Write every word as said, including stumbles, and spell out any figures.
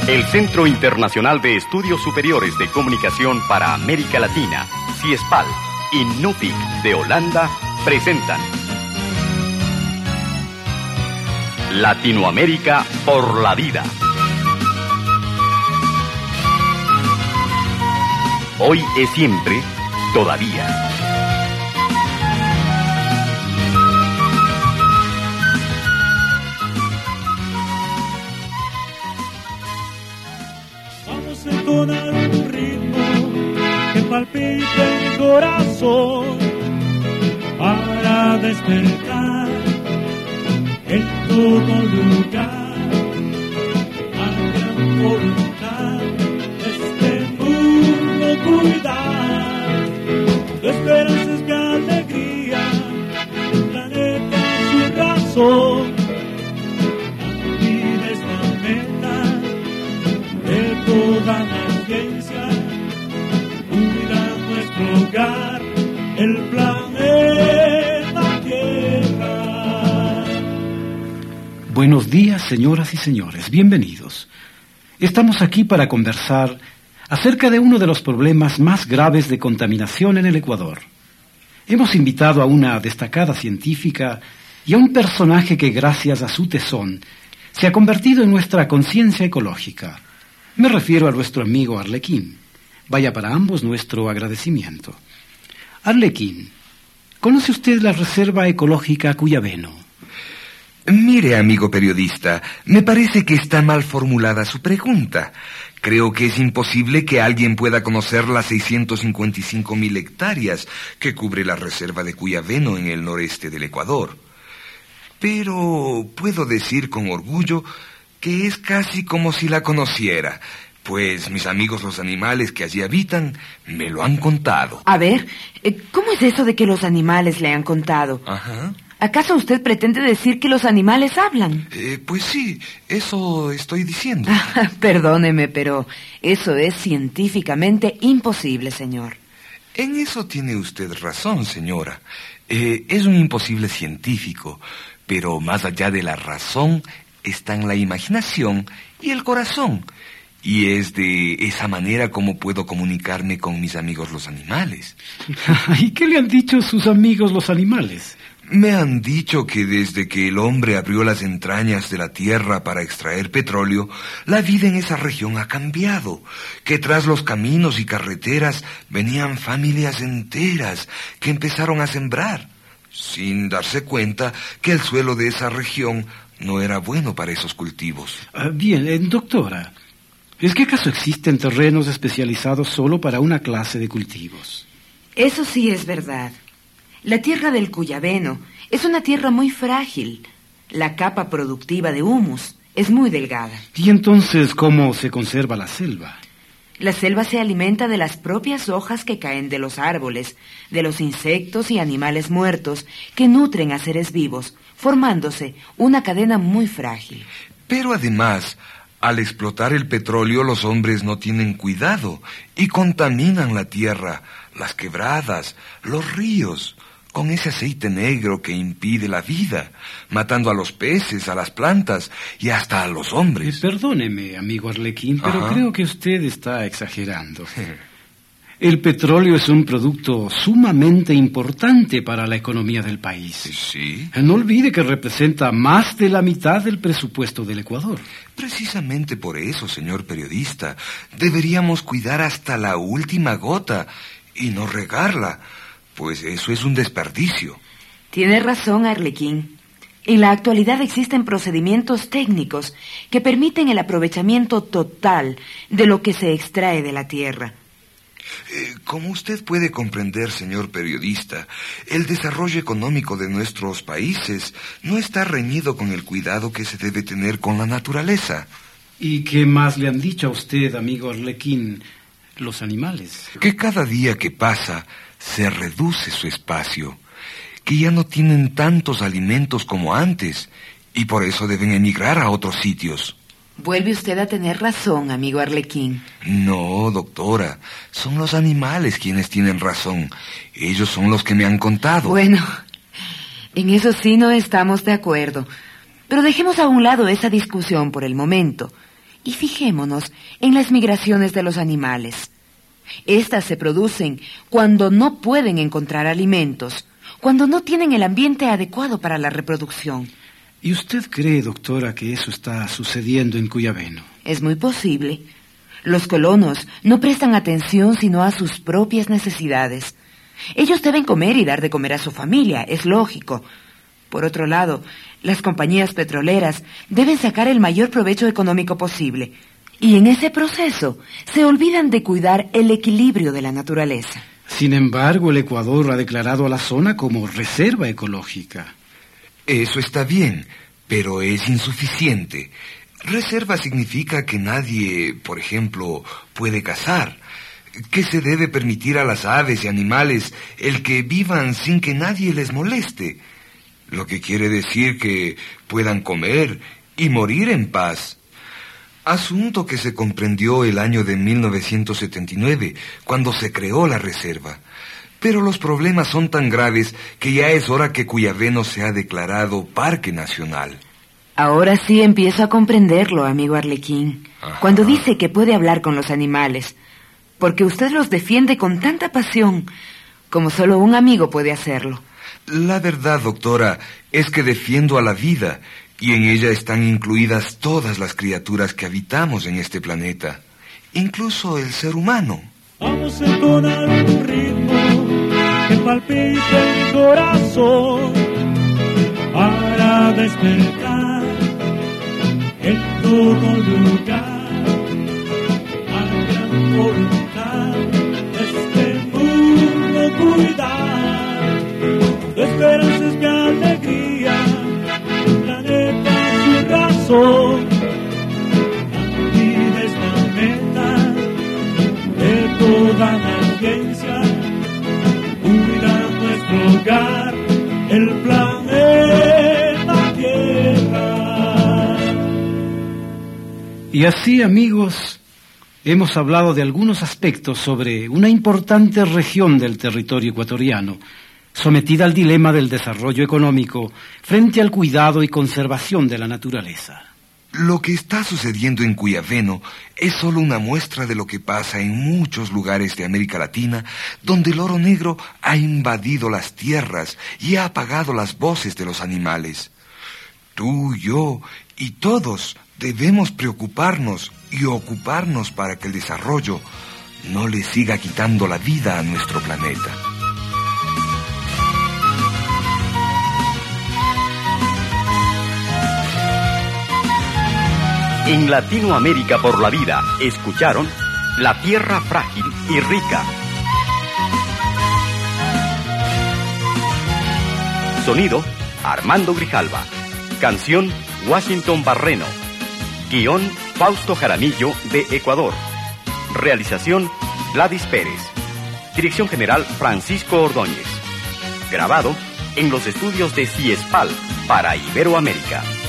El Centro Internacional de Estudios Superiores de Comunicación para América Latina, CIESPAL, y NUPIC de Holanda presentan Latinoamérica por la vida. Hoy es siempre, todavía. Vamos a entonar un ritmo que palpite el corazón para despertar en todo lugar la gran voluntad de este mundo cuidar. Tu esperanza es mi alegría, el planeta es su razón. La vida es la meta de toda la ciencia, cuida nuestro hogar, el planeta Tierra. Buenos días, señoras y señores, bienvenidos. Estamos aquí para conversar acerca de uno de los problemas más graves de contaminación en el Ecuador. Hemos invitado a una destacada científica y a un personaje que, gracias a su tesón, se ha convertido en nuestra conciencia ecológica. Me refiero a nuestro amigo Arlequín. Vaya para ambos nuestro agradecimiento. Arlequín, ¿conoce usted la Reserva Ecológica Cuyabeno? Mire, amigo periodista, me parece que está mal formulada su pregunta. Creo que es imposible que alguien pueda conocer las seiscientas cincuenta y cinco mil hectáreas que cubre la Reserva de Cuyabeno en el noreste del Ecuador. Pero puedo decir con orgullo que es casi como si la conociera, pues mis amigos los animales que allí habitan me lo han contado. A ver, ¿cómo es eso de que los animales le han contado? Ajá. ¿Acaso usted pretende decir que los animales hablan? Eh, pues sí, eso estoy diciendo. Perdóneme, pero eso es científicamente imposible, señor. En eso tiene usted razón, señora. Eh, es un imposible científico, pero más allá de la razón están la imaginación y el corazón. Y es de esa manera como puedo comunicarme con mis amigos los animales. ¿Y qué le han dicho sus amigos los animales? Me han dicho que desde que el hombre abrió las entrañas de la tierra para extraer petróleo, la vida en esa región ha cambiado, que tras los caminos y carreteras venían familias enteras que empezaron a sembrar, sin darse cuenta que el suelo de esa región no era bueno para esos cultivos. Ah, bien, eh, doctora, ¿es que acaso existen terrenos especializados solo para una clase de cultivos? Eso sí es verdad. La tierra del Cuyabeno es una tierra muy frágil. La capa productiva de humus es muy delgada. ¿Y entonces cómo se conserva la selva? La selva se alimenta de las propias hojas que caen de los árboles, de los insectos y animales muertos que nutren a seres vivos, formándose una cadena muy frágil. Pero además, al explotar el petróleo, los hombres no tienen cuidado y contaminan la tierra, las quebradas, los ríos, con ese aceite negro que impide la vida, matando a los peces, a las plantas y hasta a los hombres. Eh, perdóneme, amigo Arlequín, pero Ajá. creo que usted está exagerando. El petróleo es un producto sumamente importante para la economía del país. Sí. No olvide que representa más de la mitad del presupuesto del Ecuador. Precisamente por eso, señor periodista, deberíamos cuidar hasta la última gota y no regarla, pues eso es un desperdicio. Tiene razón, Arlequín. En la actualidad existen procedimientos técnicos que permiten el aprovechamiento total de lo que se extrae de la tierra. Eh, como usted puede comprender, señor periodista, el desarrollo económico de nuestros países no está reñido con el cuidado que se debe tener con la naturaleza. ¿Y qué más le han dicho a usted, amigo Arlequín, los animales? Que cada día que pasa se reduce su espacio, que ya no tienen tantos alimentos como antes y por eso deben emigrar a otros sitios. Vuelve usted a tener razón, amigo Arlequín. No, doctora, son los animales quienes tienen razón. Ellos son los que me han contado. Bueno, en eso sí no estamos de acuerdo. Pero dejemos a un lado esa discusión por el momento Y fijémonos en las migraciones de los animales. Estas se producen cuando no pueden encontrar alimentos, cuando no tienen el ambiente adecuado para la reproducción. ¿Y usted cree, doctora, que eso está sucediendo en Cuyabeno? Es muy posible. Los colonos no prestan atención sino a sus propias necesidades. Ellos deben comer y dar de comer a su familia, es lógico. Por otro lado, las compañías petroleras deben sacar el mayor provecho económico posible. Y en ese proceso se olvidan de cuidar el equilibrio de la naturaleza. Sin embargo, el Ecuador ha declarado a la zona como reserva ecológica. Eso está bien, pero es insuficiente. Reserva significa que nadie, por ejemplo, puede cazar, que se debe permitir a las aves y animales el que vivan sin que nadie les moleste, lo que quiere decir que puedan comer y morir en paz. Asunto que se comprendió el año de mil novecientos setenta y nueve, cuando se creó la reserva. Pero los problemas son tan graves que ya es hora que Cuyabeno sea declarado Parque Nacional. Ahora sí empiezo a comprenderlo, amigo Arlequín, Ajá. cuando dice que puede hablar con los animales, porque usted los defiende con tanta pasión, como solo un amigo puede hacerlo. La verdad, doctora, es que defiendo a la vida, y en ella están incluidas todas las criaturas que habitamos en este planeta, incluso el ser humano. Vamos a entonar un ritmo que palpite el corazón para despertar en todo lugar a gran voluntad de este mundo cuidar de esperanzas que alegría el planeta su razón la vida es la meta de toda la ciencia cuida nuestro hogar el planeta Tierra. Y así, amigos, hemos hablado de algunos aspectos sobre una importante región del territorio ecuatoriano, sometida al dilema del desarrollo económico frente al cuidado y conservación de la naturaleza. Lo que está sucediendo en Cuyabeno es solo una muestra de lo que pasa en muchos lugares de América Latina, donde el oro negro ha invadido las tierras y ha apagado las voces de los animales. Tú, yo y todos debemos preocuparnos y ocuparnos para que el desarrollo no le siga quitando la vida a nuestro planeta. En Latinoamérica por la Vida, escucharon La Tierra Frágil y Rica. Sonido, Armando Grijalva. Canción, Washington Barreno. Guión, Fausto Jaramillo, de Ecuador. Realización, Gladys Pérez. Dirección General, Francisco Ordóñez. Grabado en los estudios de CIESPAL para Iberoamérica.